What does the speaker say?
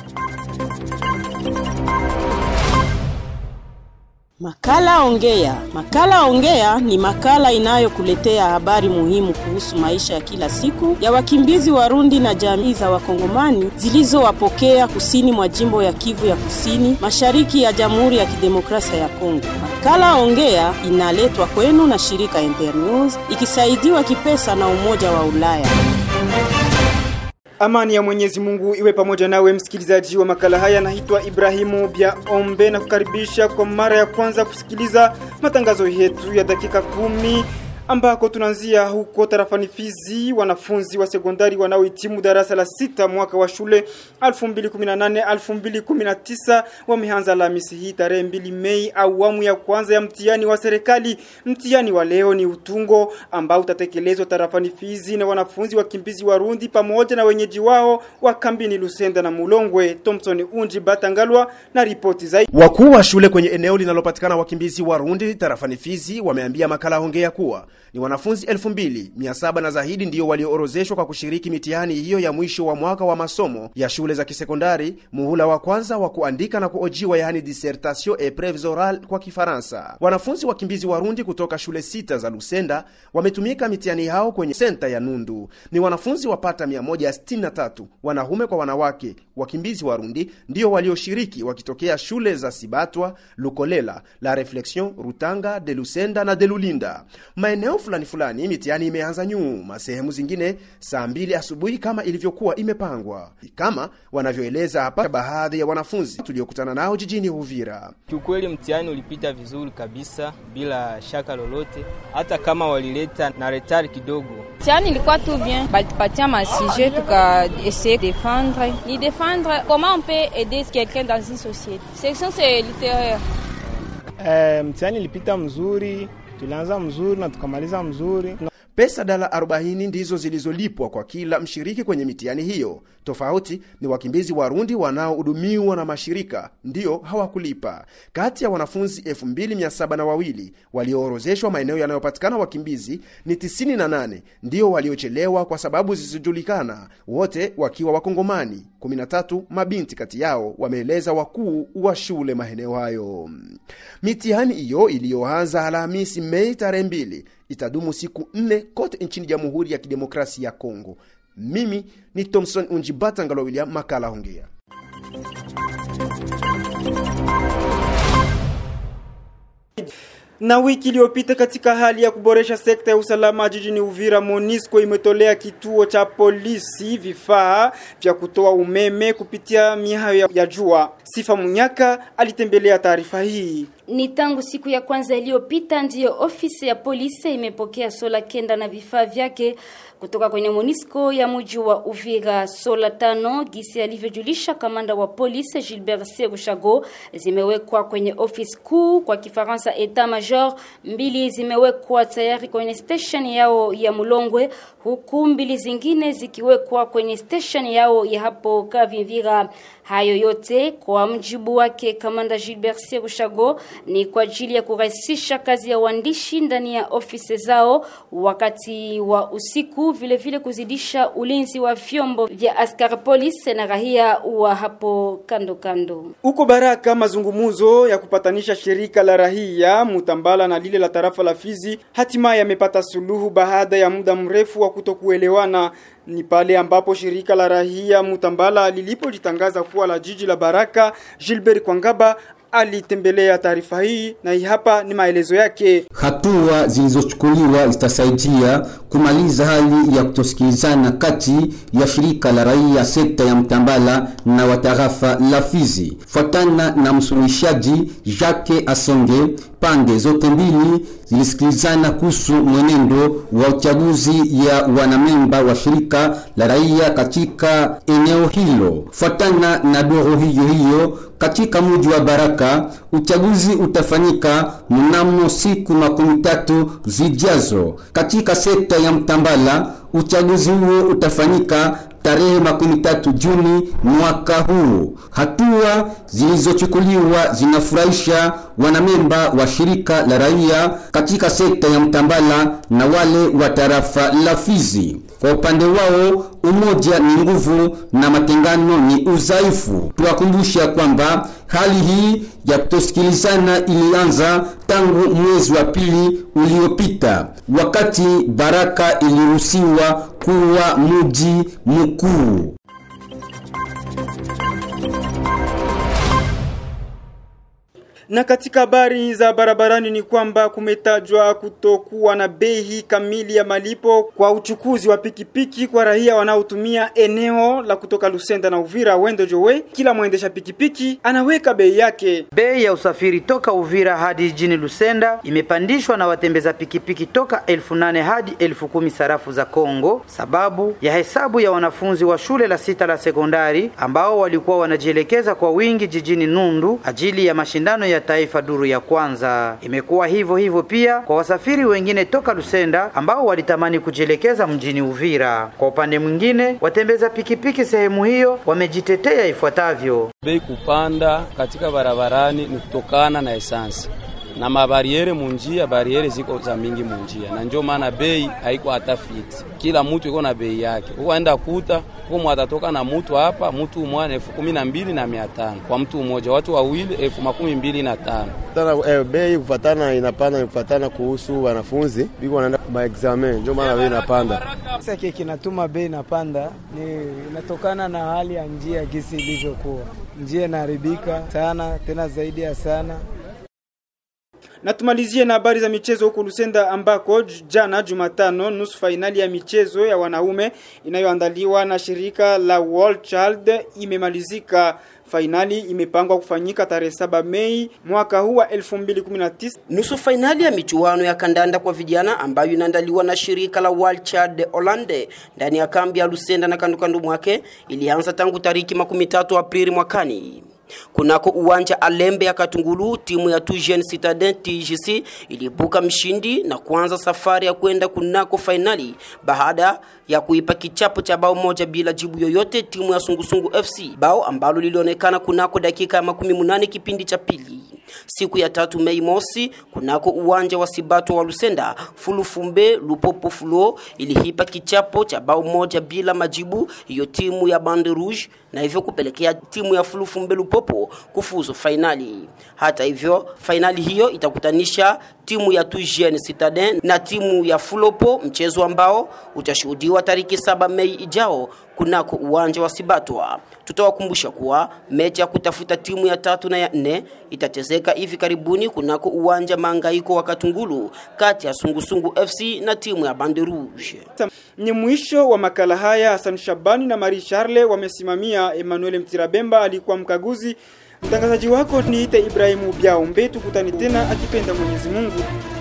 Makala Ongea. Makala Ongea ni makala inayokuletea habari muhimu kuhusu maisha ya kila siku ya wakimbizi Warundi na jamii za Wakongomani zilizowapokea kusini mwa jimbo ya Kivu ya Kusini, mashariki ya Jamhuri ya Kidemokrasia ya Kongo. Makala Ongea inaletwa kwenu na shirika Internews ikisaidiwa kipesa na Umoja wa Ulaya. Amani ya Mwenyezi Mungu iwe pamoja nawe msikilizaji wa makala haya. Naitwa Ibrahimu Biaombe na kukaribisha kwa mara ya kwanza kusikiliza matangazo yetu ya dakika 10 ambako tunaanzia huko tarafani Fizi. Wanafunzi wa sekondari wanaohitimu darasa la 6 mwaka wa shule 2018-2019 wameanza Alhamisi hii tarehe 2 Mei awamu ya kwanza ya mtihani wa serikali. Mtihani wa leo ni utungo ambao utatekelezwa tarafani Fizi na wanafunzi wakimbizi Warundi pamoja na wenyeji wao wa kambini Lusenda na Mulongwe. Thompson Unji Batangalwa na ripoti zaidi. Wakuu wa shule kwenye eneo linalopatikana wakimbizi Warundi tarafani Fizi wameambia makala Ongea kuwa ni wanafunzi 2700 na zaidi ndio walioorozeshwa kwa kushiriki mitihani hiyo ya mwisho wa mwaka wa masomo ya shule za kisekondari, muhula wa kwanza wa kuandika na kuojiwa, yani dissertation épreuves orales kwa Kifaransa. Wanafunzi wakimbizi Warundi kutoka shule 6 za Lusenda wametumika mitihani hao kwenye senta ya Nundu. Ni wanafunzi wapata 163, wanaume kwa wanawake, wakimbizi Warundi ndio walioshiriki wakitokea shule za Sibatwa, Lukolela, La Reflexion, Rutanga, de Lusenda na de Lulinda. Maeneo fulani mitihani imeanza nyuma, sehemu zingine saa 2 asubuhi kama ilivyokuwa imepangwa, kama wanavyoeleza hapa baadhi ya wanafunzi tuliokutana nao jijini Uvira. Kiukweli mtihani ulipita vizuri kabisa bila shaka lolote, hata kama walileta na retard kidogo. Mtihani ilikuwa tout bien, balipatia ma sujet tuka essayer défendre. Ni défendre comment on peut aider quelqu'un dans une société. Section c'est littéraire. Mtihani ilipita mzuri. Tulianza mzuri na tukamaliza mzuri. Pesa $40 ndizo zilizolipwa kwa kila mshiriki kwenye mitihani hiyo. Tofauti ni wakimbizi Warundi wanaohudumiwa na mashirika ndio hawakulipa. Kati ya wanafunzi 2702 walioorozeshwa maeneo yanayopatikana wakimbizi ni 98 ndio waliochelewa kwa sababu zisizojulikana, wote wakiwa Wakongomani, 13 mabinti kati yao, wameeleza wakuu wa shule maeneo hayo. Mitihani hiyo iliyoanza Alhamisi Mei tarehe 2 itadumu siku 4 kote nchini Jamhuri ya Kidemokrasia ya Kongo. Mimi ni Thompson Unjibata Ngalo William, makala Ongea. Na wiki iliyopita katika hali ya kuboresha sekta ya usalama jijini Uvira, Monisco imetolea kituo cha polisi vifaa vya kutoa umeme kupitia mihayo ya jua. Sifa Munyaka alitembelea taarifa hii. Ni tangu siku ya kwanza iliyopita ndiyo ofisi ya polisi imepokea sola 9 na vifaa vyake kutoka kwenye Monisco ya mji wa Uvira. Sola 5 gisi alivyojulisha kamanda wa polisi Gilbert Serushago zimewekwa kwenye ofisi kuu, kwa Kifaransa Etat Major. 2 zimewekwa tayari kwenye station yao ya Mulongwe, huku 2 zingine zikiwekwa kwenye station yao ya hapo Kavimvira. Hayo yote kwa mjibu wake kamanda Gilbert Serushago ni kwa ajili ya kurahisisha kazi ya waandishi ndani ya ofisi zao wakati wa usiku, vile kuzidisha ulinzi wa vyombo vya askari polisi na raia wa hapo kando. Uko Baraka, mazungumuzo ya kupatanisha shirika la raia Mutambala na lile la tarafa la Fizi hatimaye yamepata suluhu baada ya muda mrefu wa kutokuelewana. Ni pale ambapo shirika la raia Mutambala lilipojitangaza kuwa la jiji la Baraka. Gilbert Kwangaba alitembelea taarifa hii na hii hapa ni maelezo yake. Hatua zilizochukuliwa zitasaidia kumaliza hali ya kutosikilizana kati ya shirika la raia sekta ya Mtambala na watarafa la Fizi. Fuatana na msuluhishaji Jacques Asonge, pande zote mbili zilisikilizana kuhusu mwenendo wa uchaguzi ya wanamemba wa shirika la raia katika eneo hilo. Fuatana na duru hiyo katika mji wa Baraka, uchaguzi utafanyika mnamo siku 13 zijazo. Katika sekta ya Mtambala, uchaguzi huo utafanyika tarehe 13 Juni mwaka huu. Hatua zilizochukuliwa zinafurahisha wanamemba wa shirika la raia katika sekta ya Mtambala na wale wa tarafa la Fizi. Kwa upande wao, umoja ni nguvu na matengano ni udhaifu. Tuwakumbusha kwamba hali hii ya kutosikilizana ilianza tangu mwezi wa pili uliopita, wakati Baraka iliruhusiwa kuwa mji mkuu. Na katika habari za barabarani ni kwamba kumetajwa kutokuwa na bei kamili ya malipo kwa uchukuzi wa pikipiki kwa raia wanaotumia eneo la kutoka Lusenda na Uvira Wendo Jowe. Kila mwendesha pikipiki anaweka bei yake. Bei ya usafiri toka Uvira hadi jijini Lusenda imepandishwa na watembeza pikipiki toka 8,000 hadi 10,000 sarafu za Kongo, sababu ya hesabu ya wanafunzi wa shule la 6 la sekondari ambao walikuwa wanajielekeza kwa wingi jijini Nundu ajili ya mashindano ya taifa duru ya kwanza. Imekuwa hivyo pia kwa wasafiri wengine toka Lusenda ambao walitamani kujielekeza mjini Uvira. Kwa upande mwingine, watembeza pikipiki sehemu hiyo wamejitetea ifuatavyo. Bei kupanda katika barabarani ni kutokana na esansi na mabariere munjia, bariere ziko za mingi munjia, na ndio maana bei haiko hata fit. Kila mtu yuko na bei yake. Ukaenda kuta kwa atatoka na mtu hapa, mtu mmoja 12,500 kwa mtu mmoja, watu wawili 12,500. Tana bei kufatana inapanda, kufatana kuhusu wanafunzi biko wanaenda ba examen, ndio maana bei inapanda. Sasa kile kinatuma bei inapanda ni inatokana na hali ya njia gisi ilivyokuwa. Njia inaharibika sana, tena zaidi ya sana. Na tumalizie na habari za michezo huko Lusenda ambako jana Jumatano nusu finali ya michezo ya wanaume inayoandaliwa na shirika la World Child imemalizika. Finali imepangwa kufanyika tarehe 7 Mei mwaka huu wa 2019. Nusu finali ya michuano ya kandanda kwa vijana ambayo inaandaliwa na shirika la World Child de Hollande ndani ya kambi ya Lusenda na kandu mwake ilianza tangu tariki 13 Aprili mwakani. Kunako uwanja Alembe ya Katungulu, timu ya Tujen Citadin TGC ilibuka mshindi na kuanza safari ya kwenda kunako finali baada ya kuipa kichapo cha bao moja bila jibu yoyote timu ya Sungusungu FC, bao ambalo lilionekana kunako dakika ya 18 kipindi cha pili. Siku ya 3 Mei mosi, kunako uwanja wa Sibato wa Lusenda, Fulufumbe Lupopo Fulo ilihipa kichapo cha bao moja bila majibu hiyo timu ya Bande Rouge, na hivyo kupelekea timu ya Fulufumbe Lupopo kufuzu finali. Hata hivyo, finali hiyo itakutanisha timu ya Tujen Citadin na timu ya Fulopo, mchezo ambao utashuhudiwa tariki 7 Mei ijao kunako uwanja wa Sibatwa. Tutawakumbusha kuwa mechi ya kutafuta timu ya 3 na ya 4 itachezeka hivi karibuni kunako uwanja Mangaiko wa Katungulu kati ya Sungusungu FC na timu ya Bande Rouge. Ni mwisho wa makala haya. Hassan Shabani na Marie Charles wamesimamia. Emmanuel Mtirabemba alikuwa mkaguzi. Mtangazaji wako ni Ibrahimu Biaombe. Tukutane tena akipenda Mwenyezi Mungu.